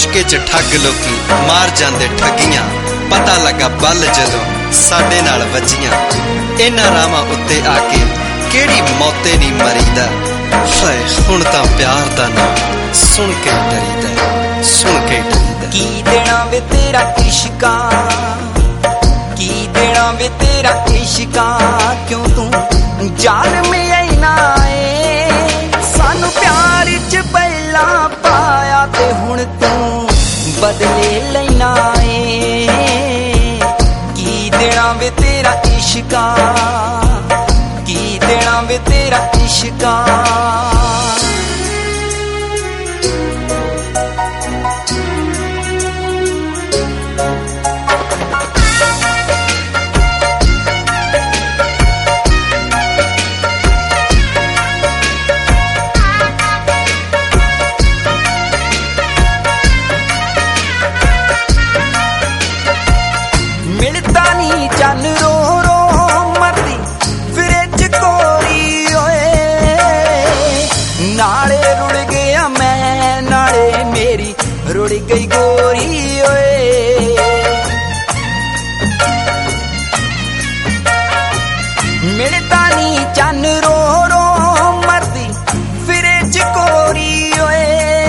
इश्के च ठग लोकी मार जांदे ठगियां। पता लगा बल जदों साडे नाल वजियां। इन्हां रावां उत्ते आके केड़ी मौते नी मरीदा। हाय हुण तां प्यार दा नाम सुन के डरीदा, सुन के डरीदा। की देना वे तेरा इश्का, की देना वे तेरा इश्का, क्यों तू जाल में आईना है। सानू प्यार च पहला पाया ते हुण तू बदले लेना है। की देना वे तेरा इश्का, की देना वे तेरा इश्का। मिलता नी चन रो रो मरदी फ्रिज कोरी ओए। नाले रुड़ गया मैं, नाले मेरी रुड़ गई गोरी ओए। मिलता नी चन रो रो मरदी फ्रिज कोरी ओए।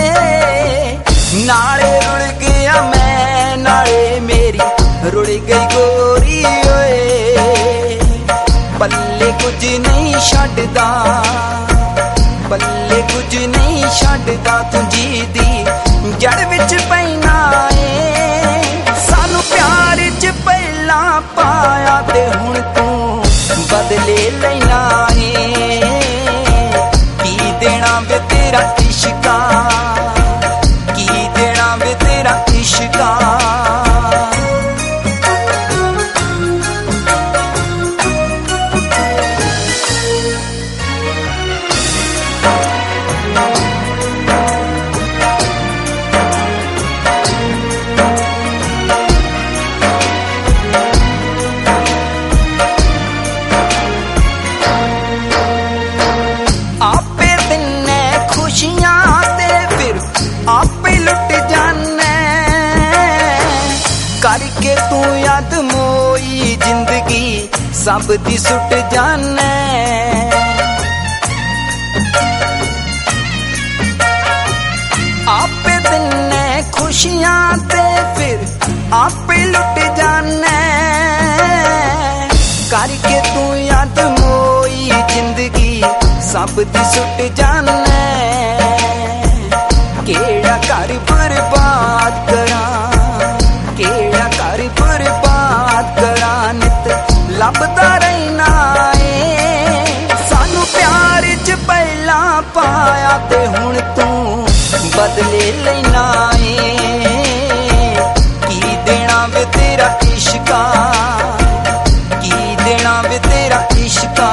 नाले रुड़ गया मैं, नाले मेरी रुड़ गई गोरी ओए। पल्ले कुछ नहीं छड्डदा, पल्ले कुछ नहीं छड्डदा, तुझी दी जड़ विच पैना है। सानू प्यार च पहला पाया ते हुण तू बदले लेना है। की देना वे तेरा इश्का, की देना वे तेरा इश्का। आपे लुट जाने करके तू याद मोई जिंदगी सब दी सुट जाने। आपे दिने खुशियां ते फिर आपे लुट जाने करके तू याद मोई जिंदगी सब दी सुट जाने। केड़ा कर बर्बाद करा, केड़ा कर बर्बाद करा, नित लभदा रहना है। सानू प्यार च पहला पाया ते हुण तू बदले लेना है। की देना वे तेरा इश्का, की देना वे तेरा इश्का।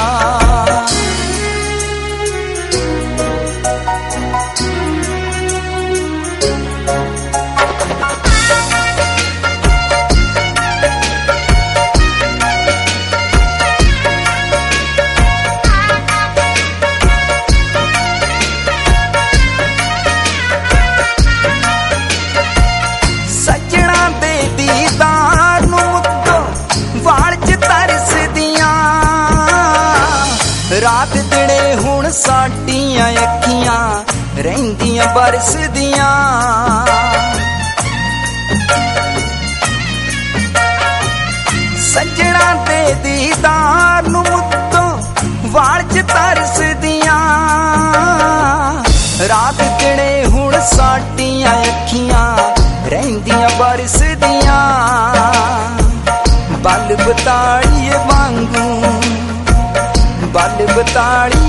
रात दिने हुण साडियां अखियां रहिंदियां बरसदियां। सजना दे दीदार नूं मुद्दों वाल च तरसदियां। रात दिने हुण साडियां अखियां रहिंदियां बरसदियां। बल बताड़िए वांगू, बल बताड़ी